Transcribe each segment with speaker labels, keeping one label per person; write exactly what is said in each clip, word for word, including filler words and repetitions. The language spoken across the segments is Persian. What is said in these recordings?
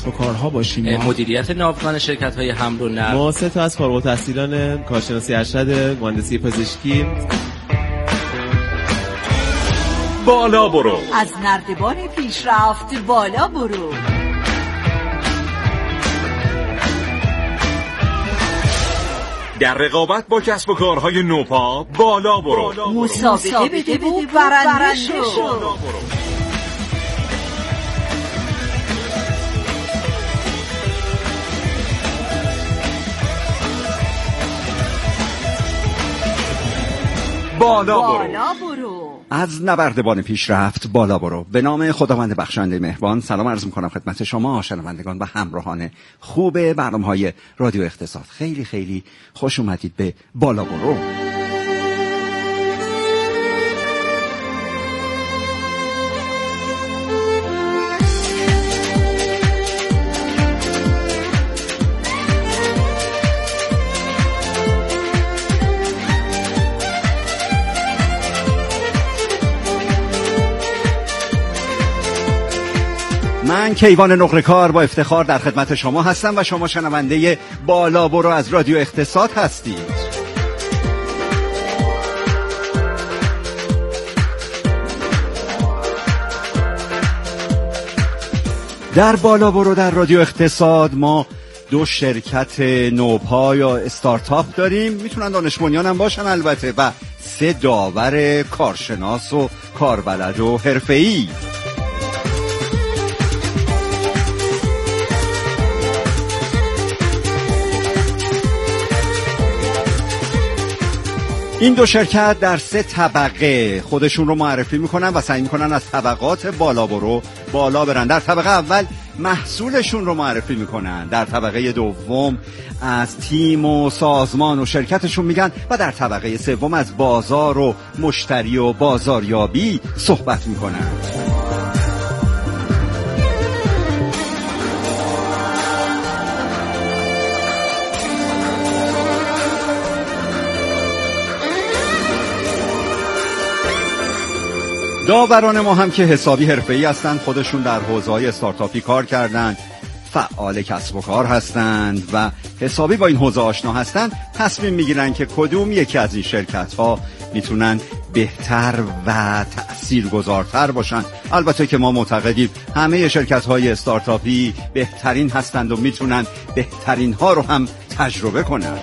Speaker 1: کسب و کارها باشیم.
Speaker 2: مدیریت ناوگان شرکت‌های حمل و نقل.
Speaker 3: ما سه تا از فارغ التحصیلان کارشناسی ارشد مهندسی پزشکی.
Speaker 4: بالا برو،
Speaker 5: از نردبان پیشرفت بالا برو.
Speaker 4: در رقابت با کسب و کارهای نوپا بالا برو.
Speaker 5: مسابقه بده و برنده شو.
Speaker 4: بالا برو.
Speaker 5: بالا برو.
Speaker 6: از نبردبان پیشرفت بالا برو. به نام خداوند بخشنده مهربان سلام عرض می‌کنم خدمت شما شنوندگان و همراهان خوب برنامه‌های رادیو اقتصاد. خیلی خیلی خوش اومدید به بالا برو. من کیوان نقره‌کار با افتخار در خدمت شما هستم و شما شنونده بالا برو از رادیو اقتصاد هستید. در بالا برو در رادیو اقتصاد ما دو شرکت نوپا یا استارتاپ داریم، میتونن دانش بنیان هم باشن البته، و سه داور کارشناس و کاربلد و حرفه‌ای. این دو شرکت در سه طبقه خودشون رو معرفی میکنن و سعی میکنن از طبقات بالا برو بالا برن. در طبقه اول محصولشون رو معرفی میکنن، در طبقه دوم از تیم و سازمان و شرکتشون میگن و در طبقه سوم از بازار و مشتری و بازاریابی صحبت میکنن. داوران ما هم که حسابی حرفه‌ای هستند، خودشون در حوزه‌های استارتاپی کار کردند، فعال کسب و کار هستند و حسابی با این حوزه آشنا هستند، تصمیم میگیرن که کدوم یکی از این شرکت‌ها میتونن بهتر و تأثیرگذارتر باشن. البته که ما معتقدیم همه شرکت‌های استارتاپی بهترین هستند و میتونن بهترین ها رو هم تجربه کنن.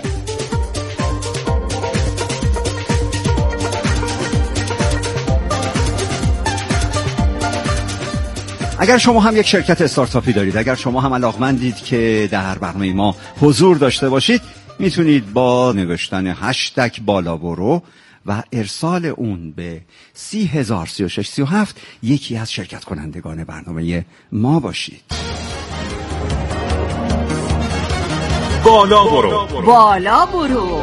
Speaker 6: اگر شما هم یک شرکت استارتاپی دارید، اگر شما هم علاقمندید که در برنامه ما حضور داشته باشید، میتونید با نوشتن هشتگ بالا برو و ارسال اون به سی هزار سی و شش سی و هفت یکی از شرکت کنندگان برنامه ما باشید.
Speaker 4: بالا برو.
Speaker 5: بالا برو.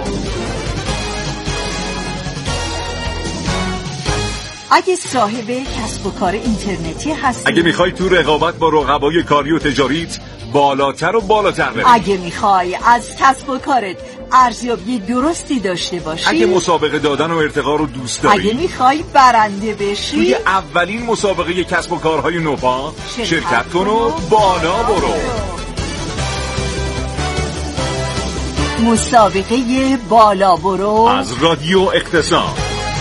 Speaker 5: اگه صاحب کسب و کار اینترنتی هستی،
Speaker 4: اگه میخوای تو رقابت با رقبای کاری و تجاریت بالاتر و بالاتر بری،
Speaker 5: اگه میخوای از کسب و کارت ارزیابی درستی داشته باشی،
Speaker 4: اگه مسابقه دادن و ارتقا رو دوست داری،
Speaker 5: اگه میخوای برنده بشی،
Speaker 4: توی اولین مسابقه کسب و کارهای نوپا شرکت کن و بالا برو.
Speaker 5: مسابقه بالا برو
Speaker 4: از رادیو اقتصاد.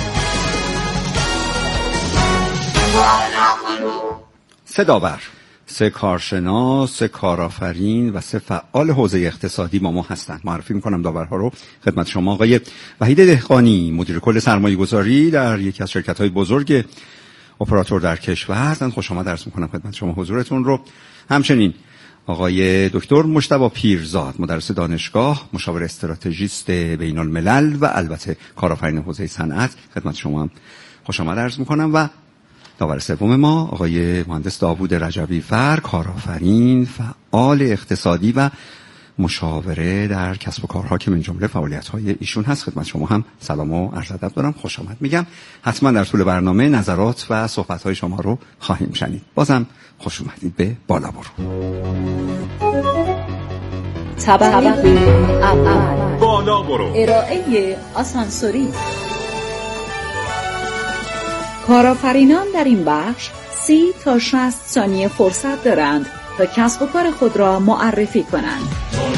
Speaker 6: سه داور، سه کارشناس، سه کارآفرین و سه فعال حوزه اقتصادی با ما هستند. معرفی میکنم داورها رو خدمت شما. آقای وحید دهقانی، مدیر کل سرمایه گذاری در یکی از شرکت‌های بزرگ اپراتور در کشور هستند. خوش آمد عرض میکنم خدمت شما حضورتون رو. همچنین آقای دکتر مجتبی پیرزاد، مدرس دانشگاه، مشاور استراتژیست بین الملل و البته کارآفرین حوزه صنعت، خدمت شما هم خوش آمد عرض میکنم. و داور سوم ما آقای مهندس داوود رجبی فر، کارآفرین، فعال اقتصادی و مشاوره در کسب و کارها که من جمله فعالیت‌های ایشون هست. خدمت شما هم سلام و عرض ادب دارم، خوش آمد میگم. حتما در طول برنامه نظرات و صحبت‌های شما رو خواهیم شنید. بازم خوش اومدید به بالا برو.
Speaker 7: طبقه اول
Speaker 4: بالا برو.
Speaker 7: ارائه آسانسوری. کارآفرینان در این بخش سی تا شصت ثانیه فرصت دارند تا کسب و کار خود را معرفی کنند.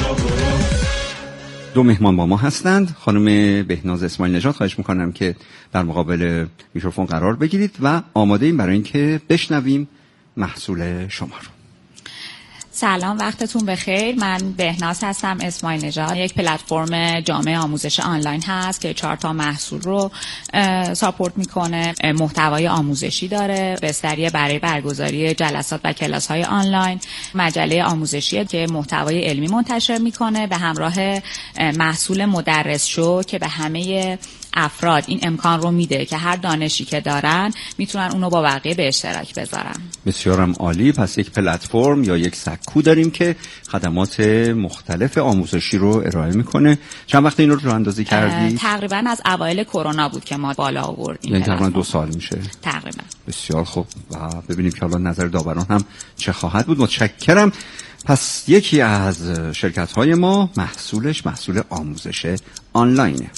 Speaker 6: دو مهمان با ما هستند. خانم بهناز اسماعیل نژاد، خواهش میکنم که در مقابل میکروفون قرار بگیرید و آماده ایم برای اینکه بشنویم محصول شما رو.
Speaker 1: سلام، وقتتون بخیر. من بهناز هستم اسماعیل نژاد. یک پلتفرم جامعه آموزش آنلاین هست که چهار تا محصول رو ساپورت میکنه. محتوای آموزشی داره، بستری برای برگزاری جلسات و کلاس‌های آنلاین، مجله آموزشی که محتوای علمی منتشر میکنه به همراه محصول مدرس شو که به همه افراد این امکان رو میده که هر دانشی که دارن میتونن اونو با بقیه به اشتراک بذارن.
Speaker 6: بسیارم عالی. پس یک پلتفرم یا یک سکو داریم که خدمات مختلف آموزشی رو ارائه میکنه. چند وقت این رو راه اندازی کردی؟
Speaker 1: تقریبا از اوایل کرونا بود که ما بالا آوردیم.
Speaker 6: یعنی تقریبا دو سال میشه
Speaker 1: تقریبا.
Speaker 6: بسیار خوب. و ببینیم که حالا نظر داوران هم چه خواهد بود. متشکرم. پس یکی از شرکت‌های ما محصولش محصول آموزش آنلاینه.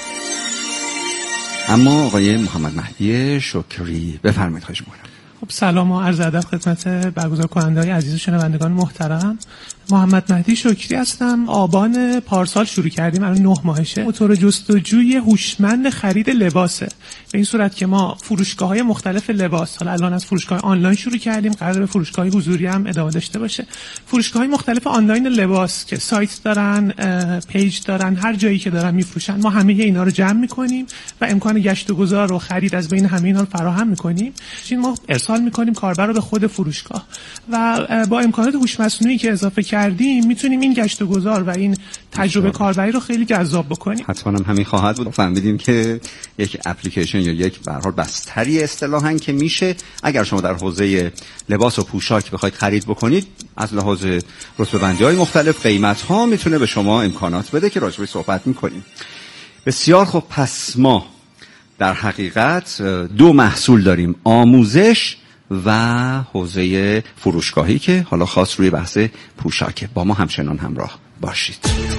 Speaker 6: اما آقای محمد مهدی شکری بفرمایید. خواهش می‌کنم.
Speaker 8: خب سلام و عرض ادب خدمت برگزار کننده‌های عزیز و شنوندگان محترم. محمد مهدی شکری هستم. آبان پارسال شروع کردیم، الان نه ماهشه. موتور جستجوی هوشمند خرید لباسه. به این صورت که ما فروشگاه‌های مختلف لباس، حالا الان از فروشگاه آنلاین شروع کردیم، قراره به فروشگاه حضوری هم ادامه داشته باشه. فروشگاه‌های مختلف آنلاین لباس که سایت دارن، پیج دارن، هر جایی که دارن میفروشن، ما همه اینا رو جمع می‌کنیم و امکان گشت و گذار و خرید از بین همه اینا رو فراهم می‌کنیم. این ما ارسال می‌کنیم کاربر رو به خود فروشگاه و با امکانات هوش مصنوعی که اضافه کردیم میتونیم این گشت و گذار و این تجربه کاربری رو خیلی جذاب بکنیم.
Speaker 6: حتما هم همین خواهد بود. فهمیدیم که یک اپلیکیشن یا یک به هر حال بستری اصطلاحاً که میشه اگر شما در حوزه لباس و پوشاک بخواید خرید بکنید، از لحاظ رتبه‌بندی‌های مختلف، قیمت‌ها میتونه به شما امکانات بده که راجع بهش صحبت می‌کنیم. بسیار خب. پس ما در حقیقت دو محصول داریم، آموزش و حوزه فروشگاهی که حالا خاص روی بحث پوشاکه. با ما همچنان همراه باشید.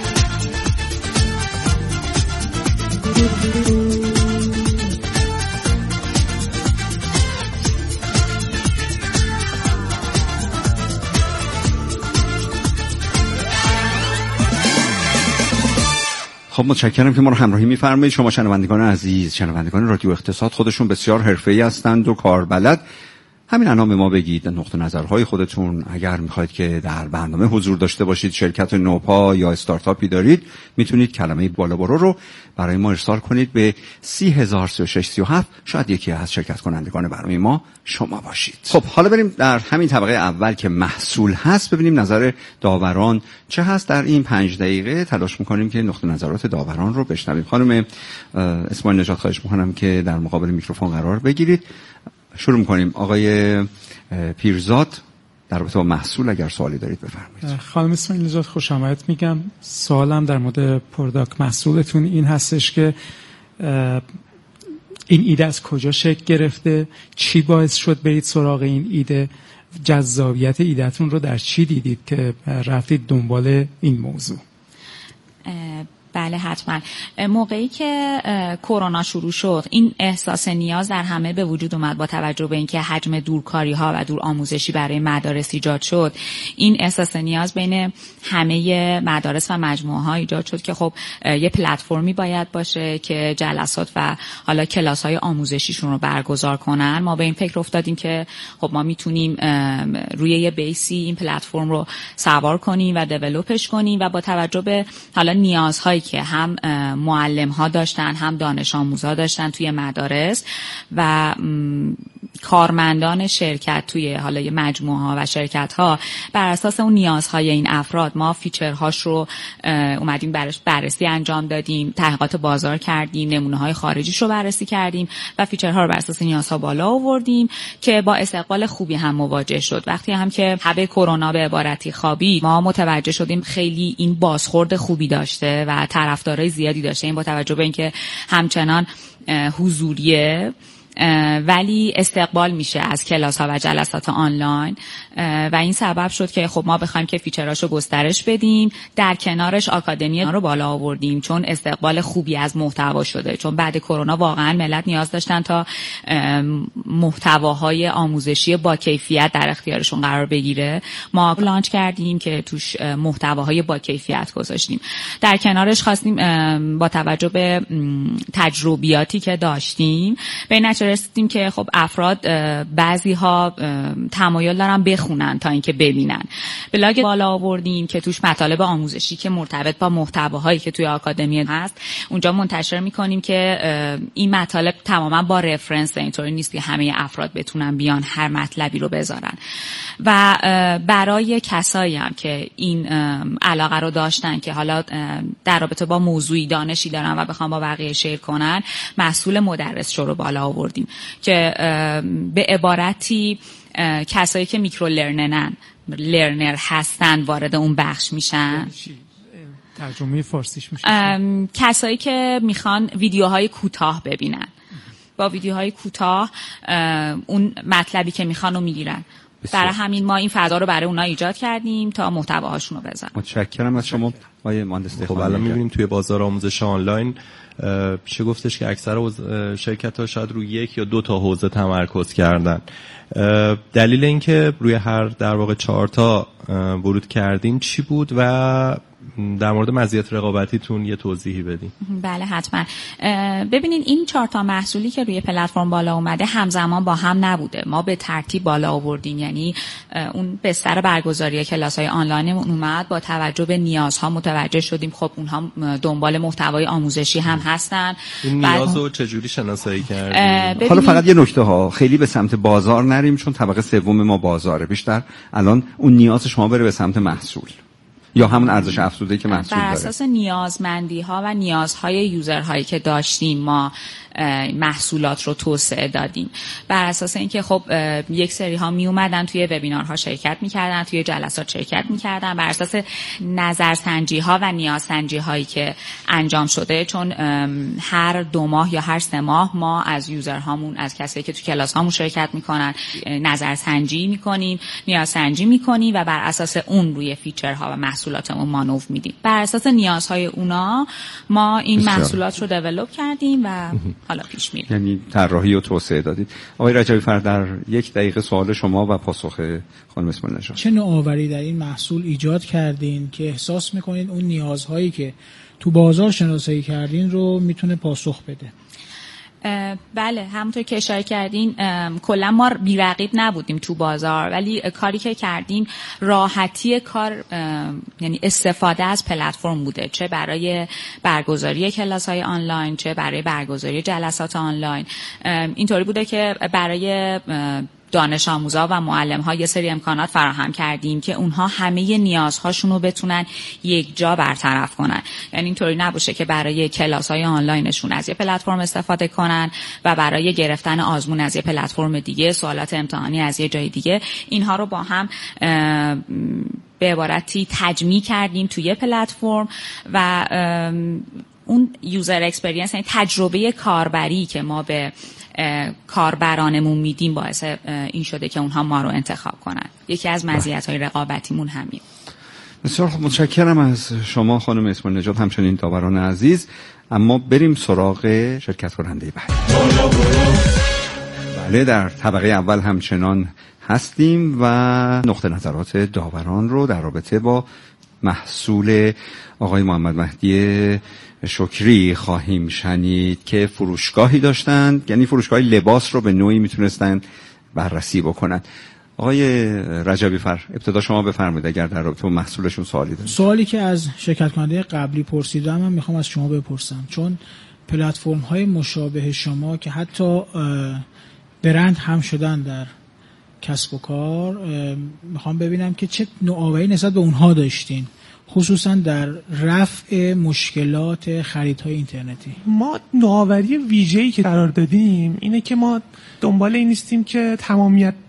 Speaker 6: خب متشکرم که ما رو همراهی می‌فرمایید. شما شنوندگان عزیز، شنوندگان رادیو اقتصاد خودشون بسیار حرفه‌ای هستند و کاربلد. همین الان به ما بگید نقطه نظرهای خودتون. اگر میخواید که در برنامه حضور داشته باشید، شرکت نوپا یا استارتاپی دارید، میتونید کلمه بالا برو رو برای ما ارسال کنید به سی هزار سی و شش سی و هفت. شاید یکی از شرکت کنندگان برنامه ما شما باشید. خب حالا بریم در همین طبقه اول که محصول هست ببینیم نظر داوران چه هست. در این پنج دقیقه تلاش میکنیم که نقطه نظرات داوران رو بشنویم. خانم اسماعیل نژاد، خواهش میکنم که در مقابل میکروفون قرار بگیرید. شروع می‌کنیم. آقای پیرزاد، در رابطه با محصول اگر سوالی دارید بفرمایید.
Speaker 9: خانم اسماعیل نژاد خوش آمد میگم. سوالم در مورد پروداکت محصولتون این هستش که این ایده از کجا شکل گرفته؟ چی باعث شد برید سراغ این ایده؟ جذابیت ایدهتون رو در چی دیدید که رفتید دنبال این موضوع؟
Speaker 1: بله حتما. موقعی که کرونا شروع شد این احساس نیاز در همه به وجود اومد با توجه به اینکه حجم دورکاری ها و دور آموزشی برای مدارس ایجاد شد. این احساس نیاز بین همه مدارس و مجموعه ها ایجاد شد که خب یه پلتفرمی باید باشه که جلسات و حالا کلاس های آموزشیشون رو برگزار کنن. ما به این فکر افتادیم که خب ما میتونیم روی یه بیسی این پلتفرم رو سوار کنیم و دیولپش کنیم و با توجه به حالا نیازهای که هم معلم ها داشتن هم دانش آموزها داشتن توی مدارس و کارمندان شرکت توی حالا یه مجموعه ها و شرکت ها، بر اساس اون نیازهای این افراد ما فیچرهاش رو اومدیم برش بررسی انجام دادیم، تحقیقات بازار کردیم، نمونه های خارجیش رو بررسی کردیم و فیچرها رو بر اساس نیازها بالا آوردیم که با استقبال خوبی هم مواجه شد. وقتی هم که حب کرونا به عبارتی خوابید، ما متوجه شدیم خیلی این بازخورد خوبی داشته و طرفدارای زیادی داشته. این با توجه به اینکه همچنان حضوریه ولی استقبال میشه از کلاس ها و جلسات آنلاین و این سبب شد که خب ما بخوایم که فیچراشو گسترش بدیم، در کنارش آکادمی رو بالا آوردیم چون استقبال خوبی از محتوا شده، چون بعد کرونا واقعا ملت نیاز داشتن تا محتواهای آموزشی با کیفیت در اختیارشون قرار بگیره. ما لانچ کردیم که توش محتواهای با کیفیت گذاشتیم. در کنارش خواستیم با توجه به تجربیاتی که داشتیم به این نتیجه رسیدیم که خب افراد بعضی ها تمایل دارن بخونن تا اینکه ببینن. بلاگ بالا آوردیم که توش مطالب آموزشی که مرتبط با محتواهایی که توی آکادمی هست اونجا منتشر میکنیم که این مطالب تماما با رفرنس، اینطوری نیست که همه افراد بتونن بیان هر مطلبی رو بذارن. و برای کسایی هم که این علاقه رو داشتن که حالا در رابطه با موضوعی دانشی دارن و بخوام با بقیه شیر کنن، محصول مدرس شو رو بالا آوردیم که به عبارتی کسایی که میکرو لرنرن لرنر هستن وارد اون بخش میشن.
Speaker 9: ترجمه فارسیش میشه
Speaker 1: کسایی که میخوان ویدیوهای کوتاه ببینن، با ویدیوهای کوتاه اون مطلبی که میخوان رو میگیرن. برای همین ما این فضا رو برای اونا ایجاد کردیم تا محتواهاشون رو بزنن.
Speaker 6: متشکرم از شما آقای مهندس دهقانی.
Speaker 10: خب الان می‌بینیم توی بازار آموزش آنلاین میشه گفتش که اکثر شرکت‌ها شاید روی یک یا دو تا حوزه تمرکز کردن. دلیل اینکه روی هر در واقع چهار تا ورود کردین چی بود و در مورد مزیت رقابتیتون یه توضیحی بدین؟
Speaker 1: بله حتما. ببینین این چهار تا محصولی که روی پلتفرم بالا اومده همزمان با هم نبوده، ما به ترتیب بالا آوردیم. یعنی اون بستر برگزاری کلاس‌های آنلاینمون اومد، با توجه به نیازها متوجه شدیم خب اونها دنبال محتوای آموزشی هم هستن.
Speaker 10: این نیازو چجوری شناسایی کردیم؟
Speaker 6: حالا فقط یه نکته ها، خیلی به سمت بازار نریم چون طبقه سوم ما بازاره، بیشتر الان اون نیاز شما بره به سمت محصول یا همون ارزش افزوده که محصول داره.
Speaker 1: بر اساس نیازمندی ها و نیازهای یوزرهایی که داشتیم ما محصولات رو توسعه دادیم. بر اساس اینکه خب یک سری ها می اومدن توی وبینارها شرکت میکردن، توی جلسات شرکت میکردن، بر اساس نظرسنجی ها و نیازسنجی هایی که انجام شده، چون هر دو ماه یا هر سه ماه ما از یوزرهامون، از کسایی که توی کلاس هامون شرکت میکنن نظرسنجی میکنیم، نیازسنجی میکنیم و بر اساس اون روی فیچرها و محصولاتمون مانور میدیم. بر اساس نیازهای اونا ما این بسیار. محصولات رو دیولپ کردیم و حالا پیش میریم.
Speaker 6: یعنی طراحی و توسعه دادید. آقای رجبی فر، در یک دقیقه سوال شما و پاسخ خانم اسماعیل نژاد.
Speaker 11: چه نوآوری در این محصول ایجاد کردین که احساس میکنین اون نیازهایی که تو بازار شناسایی کردین رو میتونه پاسخ بده؟
Speaker 1: بله همونطور که اشاره کردین کلا ما بی‌رقیب نبودیم تو بازار، ولی کاری که کردیم راحتی کار یعنی استفاده از پلتفرم بوده، چه برای برگزاری کلاس‌های آنلاین چه برای برگزاری جلسات آنلاین. اینطوری بوده که برای دانش آموزا و معلم ها یه سری امکانات فراهم کردیم که اونها همه نیازهاشون رو بتونن یک جا برطرف کنن. یعنی اینطوری نباشه که برای کلاس های آنلاینشون از یه پلتفرم استفاده کنن و برای گرفتن آزمون از یه پلتفرم دیگه، سوالات امتحانی از یه جای دیگه، اینها رو با هم به عبارتی تجمیع کردیم توی پلتفرم و اون یوزر اکسپریانس، یعنی تجربه کاربری که ما به کاربرانمون میدیم باعث این شده که اونها ما رو انتخاب کنن. یکی از مزیت‌های رقابتیمون همین.
Speaker 6: بسیار خوب، متشکرم از شما خانم اسماعیل نژاد، همچنین داوران عزیز. اما بریم سراغ شرکت کننده بعد. بله، در طبقه اول همچنان هستیم و نقطه نظرات داوران رو در رابطه با محصول آقای محمد مهدی شکری خواهیم شنید که فروشگاهی داشتند، یعنی فروشگاه لباس رو به نوعی میتونستن بررسی بکنن. آقای رجبی فر، ابتدا شما بفرمایید اگر در رابطه با محصولشون سوالی دارید.
Speaker 11: سوالی که از شرکت کننده قبلی پرسیدم من میخوام از شما بپرسم، چون پلتفرم های مشابه شما که حتی برند هم شدن در کسب و کار، میخوام ببینم که چه نوآوری نسبت به اونها داشتین، خصوصا در رفع مشکلات خریدهای اینترنتی.
Speaker 8: ما نوآوری ویژه‌ای که قرار دادیم اینه که ما دنبال این نیستیم که تمامیت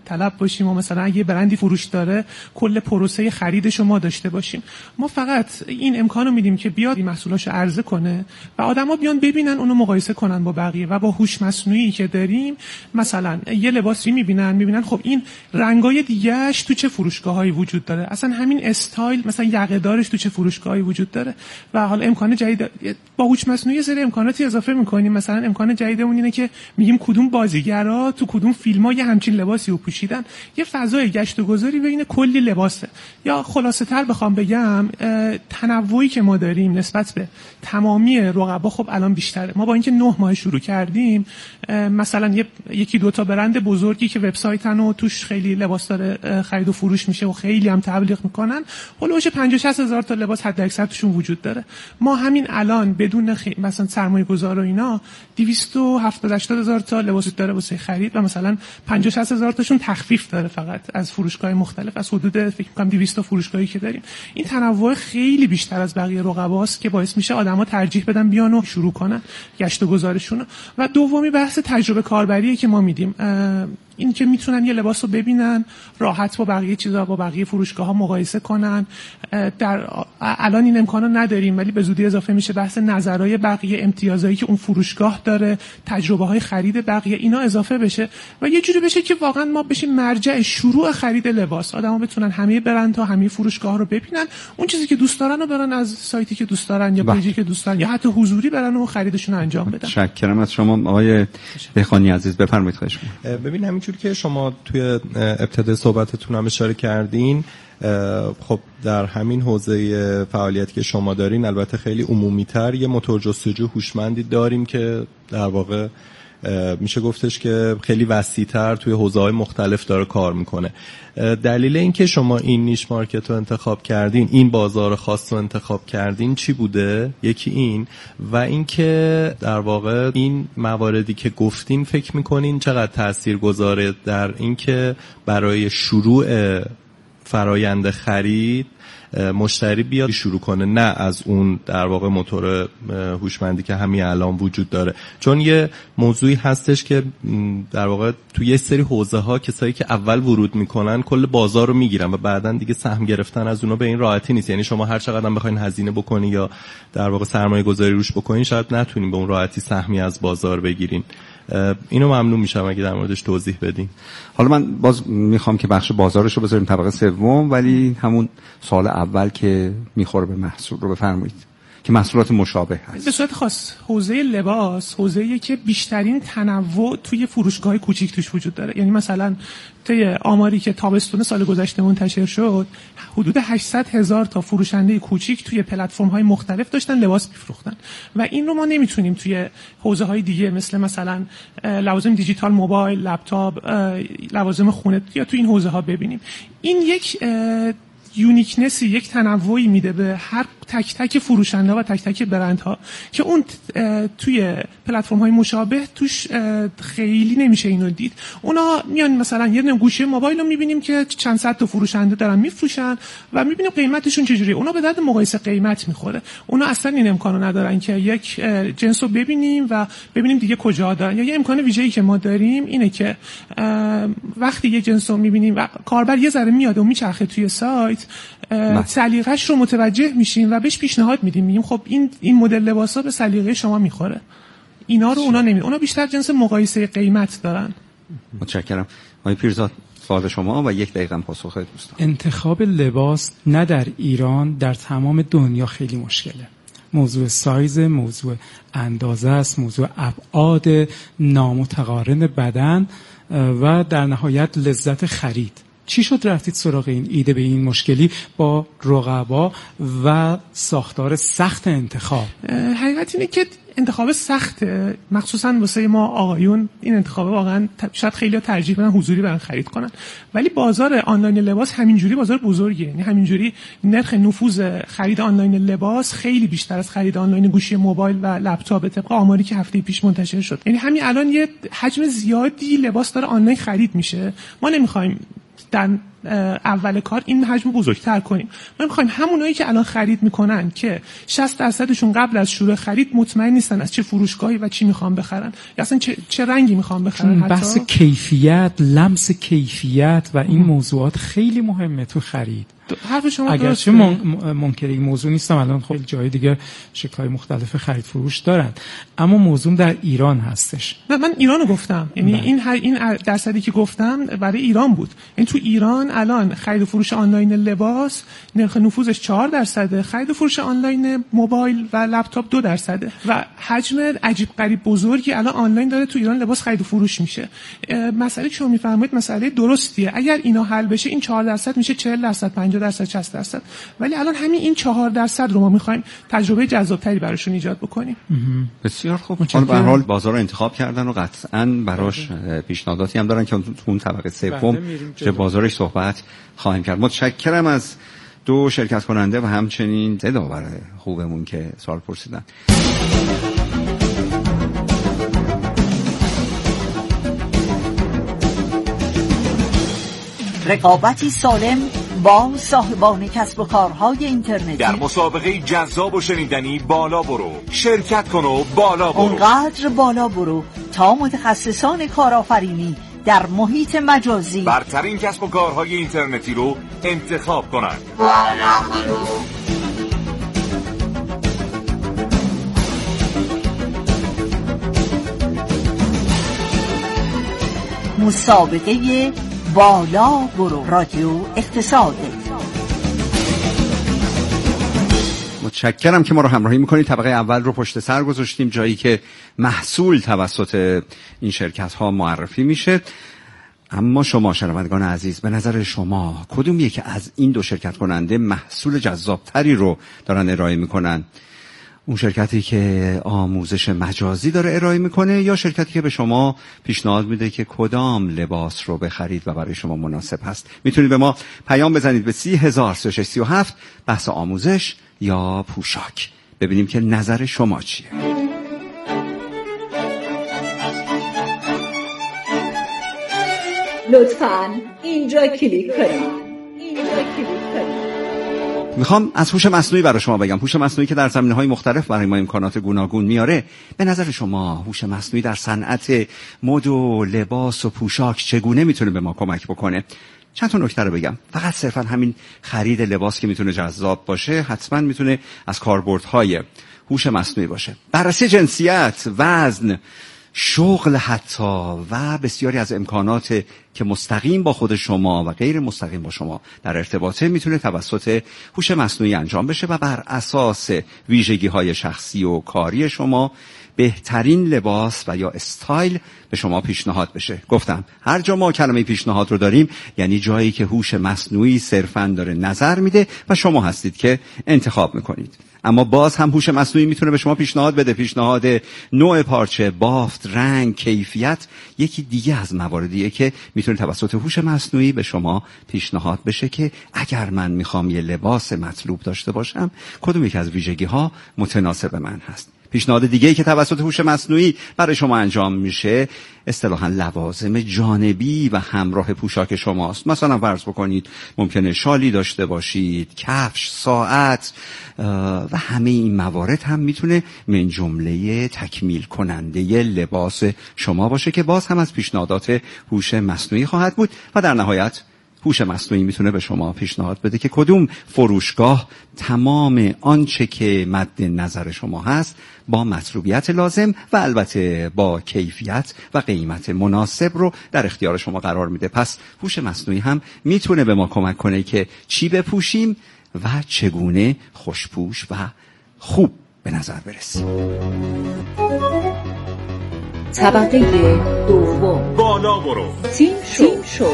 Speaker 8: طلب باشیم و مثلا اگه برندی فروش داره کل پروسه خریدش رو ما داشته باشیم. ما فقط این امکانو میدیم که بیاد این محصولاشو عرضه کنه و آدما بیان ببینن، اونو مقایسه کنن با بقیه و با هوش مصنوعی که داریم مثلا یه لباسی میبینن میبینن خب این رنگای دیگه‌اش تو چه فروشگاهایی وجود داره، اصلا همین استایل مثلا یقه دارش تو چه فروشگاهایی وجود داره و حالا امکان جدید با هوش مصنوعی سری امکاناتی اضافه می‌کنیم. مثلا امکان جدیدمون اینه که میگیم کدوم بازیگرا تو کدوم فیلم‌ها یه همچین لباسی رو پوشیدن، یه فضای گشت و گذاری بین کلی لباسه. یا خلاصه‌تر بخوام بگم تنوعی که ما داریم نسبت به تمامی رقبا خب الان بیشتره. ما با اینکه نه ماه شروع کردیم مثلا یه یکی دو تا برند بزرگی که وبسایتن و توش خیلی لباس داره خرید و فروش میشه و خیلی هم تبلیغ میکنن، هولوش پنجاه شصت هزار تا لباس حد اکثر توشون وجود داره. ما همین الان بدون خی... مثلا سرمایه گذار و اینا دویست و هفتاد هشتاد هزار تا لباس داره واسه خرید و مثلا پنجاه شصت هزار تاشون تخفیف داره فقط از فروشگاه مختلف، از حدود فکر می‌کنم دویست تا فروشگاهی که داریم. این تنوع خیلی بیشتر از بقیه رقباست که باعث میشه آدما ترجیح بدن بیان و شروع کنن گشت و گذارشون. و دومی بحث تجربه کاربریه که ما میدیم، این که میتونن یه لباس رو ببینن راحت با بقیه چیزا با بقیه فروشگاه‌ها مقایسه کنن. در الان این امکانو نداریم ولی به زودی اضافه میشه. بحث نظرهای بقیه، امتیازایی که اون فروشگاه داره، تجربه‌های خرید بقیه، اینا اضافه بشه و یه جوری بشه که واقعا ما بشیم مرجع شروع خرید لباس. آدما بتونن همه برندها، همه فروشگاه‌ها رو ببینن، اون چیزی که دوست دارن رو برن از سایتی که دوست دارن یا پیجی که دوست دارن یا حتی حضوری برن و خریدشون رو انجام بدن.
Speaker 6: متشکرم از شما آقای دهقانی عزیز. بفرمایید. خواهش می‌کنم.
Speaker 10: ببین همینجوری که شما توی ابتدای صحبتتون هم اشاره کردین، خب در همین حوزه فعالیتی که شما دارین البته خیلی عمومی‌تر یه موتور جستجو هوشمندی داریم که در واقع میشه گفتش که خیلی وسیع‌تر توی حوزه‌های مختلف داره کار میکنه. دلیل این که شما این نیش مارکت رو انتخاب کردین، این بازار خاص رو انتخاب کردین چی بوده؟ یکی این و این که در واقع این مواردی که گفتین فکر میکنین چقدر تأثیر گذاره در این که برای شروع فرایند خرید مشتری بیاد شروع کنه، نه از اون در واقع موتور هوشمندی که همین الان وجود داره. چون یه موضوعی هستش که در واقع تو یه سری حوزه ها کسایی که اول ورود میکنن کل بازار رو میگیرن و بعداً دیگه سهم گرفتن از اونا به این راحتی نیست. یعنی شما هر چقدر هم بخواید هزینه بکنی یا در واقع سرمایه گذاری روش بکنین شاید نتونین به اون راحتی سهمی از بازار بگیرین. اینو ممنون میشم اگه در موردش توضیح بدین.
Speaker 6: حالا من باز میخوام که بخش بازارش رو بذاریم طبقه سوم، ولی همون سال اول که میخوره به محصول رو بفرمایید که محصولات مشابه هست.
Speaker 8: به صورت خاص حوزه لباس حوزه‌ایه که بیشترین تنوع توی فروشگاه‌های کوچیک توش وجود داره. یعنی مثلا طی آماری که تابستون سال گذشته منتشر شد حدود هشتصد هزار تا فروشنده کوچیک توی پلتفرم‌های مختلف داشتن لباس می‌فروختن و این رو ما نمیتونیم توی حوزه‌های دیگه مثل مثلا لوازم دیجیتال، موبایل، لپتاپ، لوازم خونه یا توی این حوزه‌ها ببینیم. این یک یونیکنسی، یک تنوعی میده به هر تک تک فروشنده و تک تک برندها که اون توی پلتفرم های مشابه توش خیلی نمیشه اینو دید. اونا میان مثلا یه دونه گوشه موبایل رو میبینیم که چند صد تا فروشنده دارن میفروشن و میبینیم قیمتشون چجوریه. اونا به درد مقایسه قیمت میخوره. اونا اصلا این امکانو ندارن که یک جنس رو ببینیم و ببینیم دیگه کجا دارن. یا یه امکان ویژه‌ای که ما داریم اینه که وقتی یه جنس رو میبینیم و کاربر یه ذره میاد و میچرخه توی سایت، سلیقه‌اش رو متوجه میشیم و بهش پیشنهاد میدیم، میگیم خب این این مدل لباسا به سلیقه شما میخوره. اینا رو اونا نمیدونن. اونا بیشتر جنس مقایسه قیمت دارن.
Speaker 6: متشکرم. آقای پیرزاد سوال شما و یک دقیقه پاسخ دوستان.
Speaker 9: انتخاب لباس نه در ایران، در تمام دنیا خیلی مشکله. موضوع سایز، موضوع اندازه است، موضوع ابعاد نامتقارن بدن و در نهایت لذت خرید. چی شد رفتید سراغ این ایده به این مشکلی با رقبا و ساختار سخت انتخاب؟
Speaker 8: حقیقت اینه که انتخاب سخته، مخصوصا واسه ما آقایون. این انتخاب واقعا شاید خیلی‌ها ترجیح بدن حضوری برن خرید کنن، ولی بازار آنلاین لباس همینجوری بازار بزرگیه. یعنی همینجوری نرخ نفوذ خرید آنلاین لباس خیلی بیشتر از خرید آنلاین گوشی موبایل و لپتاپ طبق آماری که هفته پیش منتشر شد. یعنی همین الان یه حجم زیادی لباس داره آنلاین خرید میشه. ما نمیخوایم در اول کار این حجم بزرگتر کنیم. ما می‌خوایم همونایی که الان خرید میکنن که شصت درصدشون قبل از شروع خرید مطمئن نیستن از چه فروشگاهی و چی میخوان بخرن یا اصلا چه, چه رنگی میخوان بخرن، حتی
Speaker 9: بحث کیفیت، لمس کیفیت و این موضوعات خیلی مهمه تو خرید.
Speaker 8: حرف شما
Speaker 9: اگرچه منکر این موضوع نیستم، الان خب جای دیگه شکل‌های مختلف خرید فروش دارن، اما موضوع در ایران هستش.
Speaker 8: من من ایرانو گفتم، یعنی بله. این این درصدی که گفتم برای ایران بود. این تو ایران الان خرید و فروش آنلاین لباس نرخ نفوذش چهار درصده، خرید و فروش آنلاین موبایل و لپتاپ دو درصده و حجم عجیب غریب بزرگی الان آنلاین داره تو ایران لباس خرید و فروش میشه. مسئله که شما میفرمایید مسئله درستیه. اگر اینا حل بشه این چهار درصد میشه چهل درصد، پنجاه درصد، شصت درصد. ولی الان همین این چهار درصد رو ما میخوایم تجربه جذابتری براشون ایجاد بکنیم.
Speaker 6: بسیار خوب. حالا به هر حال بازار رو انتخاب کردن و قطعاً براش پیشنهاداتی هم دارن که تو اون طبقه سوم چه بازارش صحبت خواهیم کرد. متشکرم از دو شرکت کننده و همچنین سه داور خوبمون که سوال پرسیدن.
Speaker 5: رقابتی سالم با صاحبان کسب و کارهای اینترنتی
Speaker 4: در مسابقه جذاب و شنیدنی بالا برو. شرکت کن و بالا برو.
Speaker 5: اونقدر بالا برو تا متخصصان کارآفرینی در محیط مجازی
Speaker 4: برترین کسب و کارهای اینترنتی رو انتخاب کنند.
Speaker 5: بالا برو. مسابقه بالا برو، رادیو اقتصاد.
Speaker 6: متشکرم که ما رو همراهی میکنید. طبقه اول رو پشت سر گذاشتیم، جایی که محصول توسط این شرکت ها معرفی میشه. اما شما شنوندگان عزیز، به نظر شما کدومیه که از این دو شرکت کننده محصول جذابتری رو دارن ارائه میکنن؟ اون شرکتی که آموزش مجازی داره ارائه میکنه یا شرکتی که به شما پیشنهاد میده که کدام لباس رو بخرید و برای شما مناسب هست؟ میتونید به ما پیام بزنید به سی هزار سی و شش سی و هفت، بحث آموزش یا پوشاک. ببینیم که نظر شما چیه.
Speaker 7: لطفاً اینجا کلیک کنید. اینجا کلیک کنید.
Speaker 6: میخوام از هوش مصنوعی برای شما بگم. هوش مصنوعی که در زمینه‌های مختلف برای ما امکانات گوناگون میاره. به نظر شما هوش مصنوعی در صنعت مد و لباس و پوشاک چگونه میتونه به ما کمک بکنه؟ چند تا نکته رو بگم. فقط صرفا همین خرید لباس که میتونه جذاب باشه، حتما میتونه از کاربردهای هوش مصنوعی باشه. بررسی جنسیت، وزن، شغل حتی و بسیاری از امکانات که مستقیم با خود شما و غیر مستقیم با شما در ارتباطه میتونه توسط هوش مصنوعی انجام بشه و بر اساس ویژگی‌های شخصی و کاری شما بهترین لباس و یا استایل به شما پیشنهاد بشه. گفتم هر جا ما کلمه پیشنهاد رو داریم یعنی جایی که هوش مصنوعی صرفاً داره نظر میده و شما هستید که انتخاب میکنید. اما باز هم هوش مصنوعی میتونه به شما پیشنهاد بده. پیشنهاد نوع پارچه، بافت، رنگ، کیفیت یکی دیگه از مواردیه که میتونه توسط هوش مصنوعی به شما پیشنهاد بشه که اگر من میخوام یه لباس مطلوب داشته باشم کدوم یک از ویژگی‌ها متناسب من هست. پیشنهاد دیگه‌ای که توسط هوش مصنوعی برای شما انجام میشه اصطلاحاً لوازم جانبی و همراه پوشاک شماست. مثلا فرض بکنید ممکنه شالی داشته باشید، کفش، ساعت و همه این موارد هم میتونه من جمله تکمیل کننده لباس شما باشه که باز هم از پیشنهادات هوش مصنوعی خواهد بود و در نهایت هوش مصنوعی میتونه به شما پیشنهاد بده که کدوم فروشگاه تمام آنچه که مد نظر شما هست با مطلوبیت لازم و البته با کیفیت و قیمت مناسب رو در اختیار شما قرار میده. پس هوش مصنوعی هم میتونه به ما کمک کنه که چی بپوشیم و چگونه خوشپوش و خوب به نظر برسیم.
Speaker 7: طبقه دوم،
Speaker 4: بالا برو.
Speaker 7: تیم شو, شو.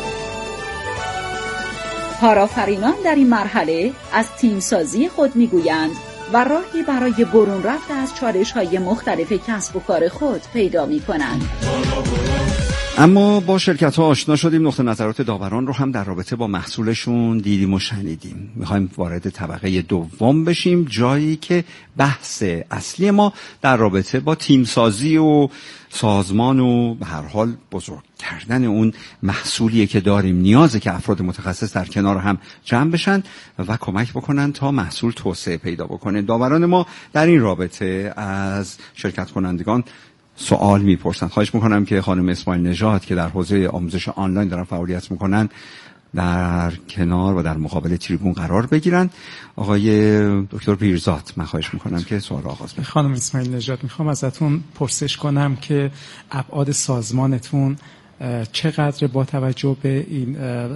Speaker 7: کارآفرینان در این مرحله از تیمسازی خود میگویند و راهی برای برون رفت از چالش‌های مختلف کسب و کار خود پیدا می‌کنند.
Speaker 6: اما با شرکت ها آشنا شدیم، نقطه نظرات داوران رو هم در رابطه با محصولشون دیدیم و شنیدیم. میخوایم وارد طبقه دوم بشیم، جایی که بحث اصلی ما در رابطه با تیم سازی و سازمان و به هر حال بزرگ کردن اون محصولیه که داریم. نیازه که افراد متخصص در کنار هم جمع بشن و کمک بکنن تا محصول توسعه پیدا بکنه. داوران ما در این رابطه از شرکت کنندگان سوال میپرسن. خواهش میکنم که خانم اسماعیل نژاد که در حوزه آموزش آنلاین دارن فعالیت میکنن در کنار و در مقابل تریبون قرار بگیرن. آقای دکتر پیرزاد، من خواهش میکنم که سوال آغاز کنید.
Speaker 9: خانم اسماعیل نژاد، میخوام ازتون پرسش کنم که ابعاد سازمانتون چقدر با توجه به این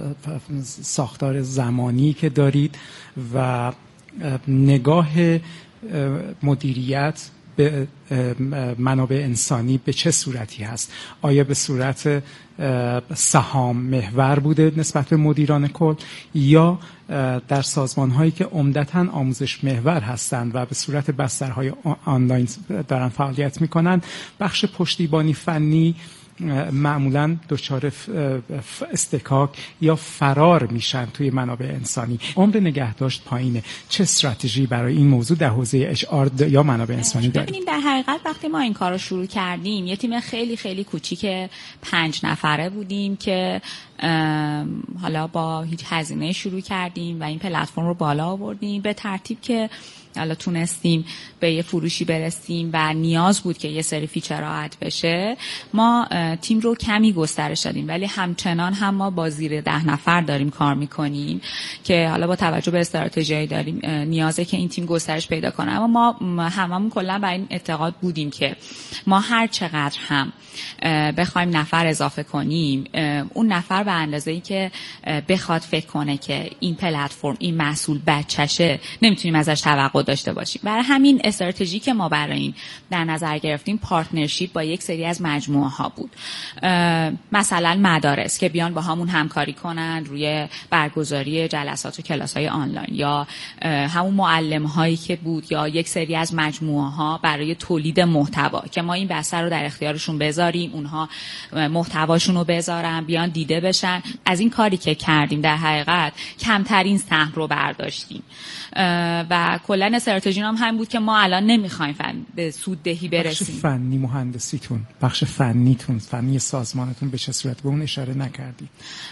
Speaker 9: ساختار زمانی که دارید و نگاه مدیریت به منابع انسانی به چه صورتی هست؟ آیا به صورت سهام محور بوده نسبت به مدیران کل یا در سازمان هایی که عمدتاً آموزش محور هستند و به صورت بسترهای آنلاین دارن فعالیت میکنن، بخش پشتیبانی فنی معمولاً دچار استکاک یا فرار میشن توی منابع انسانی؟ عمر نگهداشت پایینه. چه استراتژی برای این موضوع در حوزه اچ آر یا منابع انسانی دارید؟
Speaker 1: ببینید، در حقیقت وقتی ما این کار رو شروع کردیم یه تیم خیلی خیلی کوچیک پنج نفره بودیم که حالا با هیچ هزینه شروع کردیم و این پلتفرم رو بالا آوردیم به ترتیب که حالا تونستیم به یه فروشی برسیم و نیاز بود که یه سری فیچرها اد بشه. ما تیم رو کمی گسترش دادیم ولی همچنان هم ما با زیر ده نفر داریم کار میکنیم که حالا با توجه به استراتژی داریم نیازه که این تیم گسترش پیدا کنه. اما ما هممون کلا بر این اعتقاد بودیم که ما هر چقدر هم بخوایم نفر اضافه کنیم، اون نفر به اندازه‌ای که بخواد فکر کنه که این پلتفرم این محصول بچشه نمیتونیم ازش توقع داشته باشیم. برای همین استراتژی که ما برای این در نظر گرفتیم پارتنرشیپ با یک سری از مجموعه ها بود، مثلا مدارس که بیان با همون همکاری کنن روی برگزاری جلسات و کلاس های آنلاین، یا همون معلم هایی که بود، یا یک سری از مجموعه ها برای تولید محتوا که ما این بستر رو در اختیارشون بذاریم، اونها محتواشون رو بذارن بیان دیده بشن. از این کاری که کردیم در حقیقت کمترین سهم رو برداشتیم و کلا استراتژی هم همین بود که ما الان نمیخوایم به سوددهی برسیم.
Speaker 9: بخش فنی مهندسیتون، بخش فنیتون، فنی سازمانتون به چه صورت؟ به اون اشاره نکردید.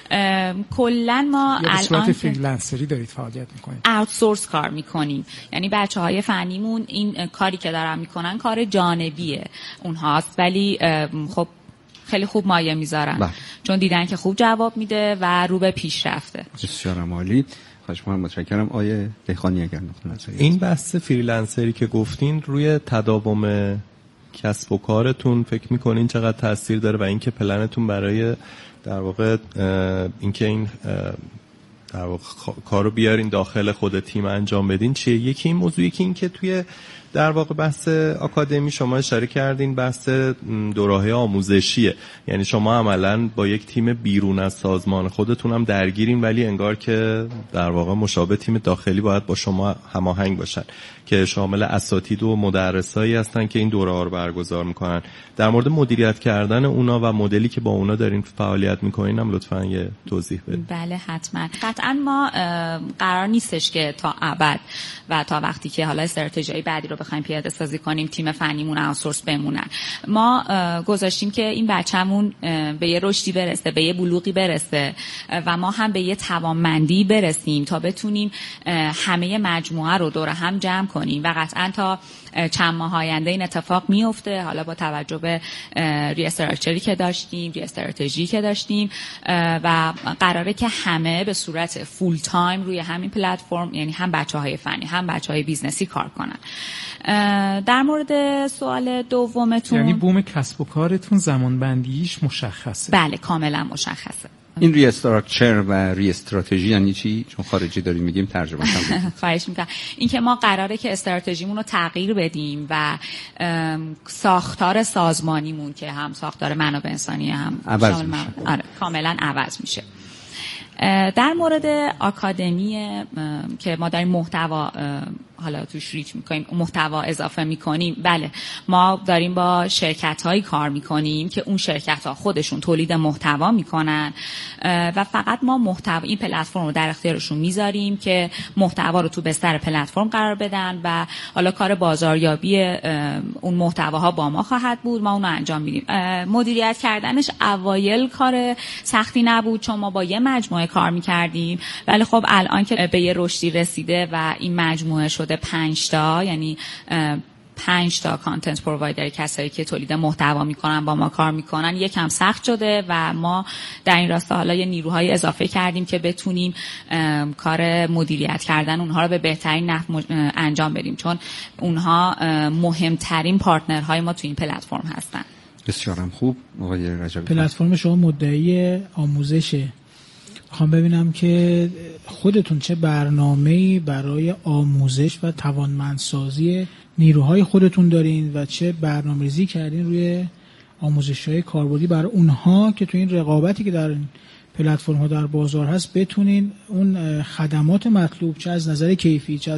Speaker 1: کلا ما
Speaker 9: الان به صورت
Speaker 1: که
Speaker 9: فریلنسری دارید فعالیت میکنید؟
Speaker 1: آوتسورس کار میکنیم، یعنی بچهای فنیمون این کاری که دارن میکنن کار جانبیه اونهاست، ولی خب خیلی خوب مایه میذارن بله. چون دیدن که خوب جواب میده و رو به پیشرفته.
Speaker 6: بسیار عالی. خواهش می‌کنم. متشکرم. آیه دهقانی اگر نقطه نظری
Speaker 10: این بحث فریلنسری که گفتین روی تداوم کسب و کارتون فکر می‌کنین چقدر تاثیر داره و اینکه پلنتون برای در واقع اینکه این در واقع کارو بیارین داخل خود تیم انجام بدین چیه؟ یکی این موضوعی که این که توی در واقع بحث آکادمی شما اشاره کردین بحث دوره‌های آموزشیه، یعنی شما عملاً با یک تیم بیرون از سازمان خودتون هم درگیرین ولی انگار که در واقع مشابه تیم داخلی باید با شما هماهنگ باشن که شامل اساتید و مدرسایی هستن که این دوره‌ها رو برگزار میکنن. در مورد مدیریت کردن اونا و مدلی که با اونا دارین فعالیت میکنین هم لطفاً یه توضیح بدید.
Speaker 1: بله حتما. قطعاً ما قرار نیستش که تا ابد و تا وقتی که حالا استراتژی بعدی رو بخوایم پیاده سازی کنیم تیم فنیمون آوتسورس بمونن. ما گذاشتیم که این بچه‌مون به یه رشدی برسه، به یه بلوغی برسه و ما هم به یه توانمندی برسیم تا بتونیم همه مجموعه رو دور هم جمع کنیم و قطعاً تا چند ماه آینده این اتفاق میفته. حالا با توجه به ریستراکچری که داشتیم، ریستراتژی که داشتیم و قراره که همه به صورت فول تایم روی همین پلتفرم، یعنی هم بچه‌های فنی هم بچه‌های بیزنسی کار کنن. در مورد سوال دومتون،
Speaker 9: یعنی بوم کسب و کارتون زمان بندیش مشخصه؟
Speaker 1: بله کاملا مشخصه.
Speaker 6: این ریستراکچر و ریستراتژی یعنی چی؟ چون خارجی داریم میگیم ترجمه کنم.
Speaker 1: خواهش میکنم. این که ما قراره که استراتژیمون رو تغییر بدیم و ساختار سازمانیمون که هم ساختار منابع انسانی هم
Speaker 6: عوض میشه.
Speaker 1: آره کاملا عوض میشه. در مورد آکادمی که ما داریم محتوا حالا توش ریچ میکنیم، محتوا اضافه میکنیم. بله ما داریم با شرکت هایی کار میکنیم که اون شرکت ها خودشون تولید محتوا میکنن و فقط ما محتوا این پلتفرم رو در اختیارشون میذاریم که محتوا رو تو بستر پلتفرم قرار بدن و حالا کار بازاریابی اون محتواها با ما خواهد بود، ما اون رو انجام میدیم. مدیریت کردنش اوایل کار سختی نبود چون ما با یه مجموعه کار میکردیم، ولی خب الان که به یه رشدی رسیده و این مجموعه شده پنج تا، یعنی پنج تا کانتنت پرووایدر، کسایی که تولید محتوا میکنن با ما کار میکنن، یکم سخت شده و ما در این راستا حالا یه نیروهای اضافه کردیم که بتونیم کار مدیریت کردن اونها رو به بهترین نحو انجام بدیم، چون اونها مهمترین پارتنرهای ما تو این پلتفرم هستن.
Speaker 6: بسیارم خوب. آقای رجبی،
Speaker 11: پلتفرم شما مدعی آموزشه، میخوام ببینم که خودتون چه برنامه‌ای برای آموزش و توانمندسازی نیروهای خودتون دارین و چه برنامه‌ریزی کردین روی آموزش‌های کاربردی برای اونها که تو این رقابتی که در این پلتفرم‌ها در بازار هست بتونین اون خدمات مطلوب چه از نظر کیفی چه از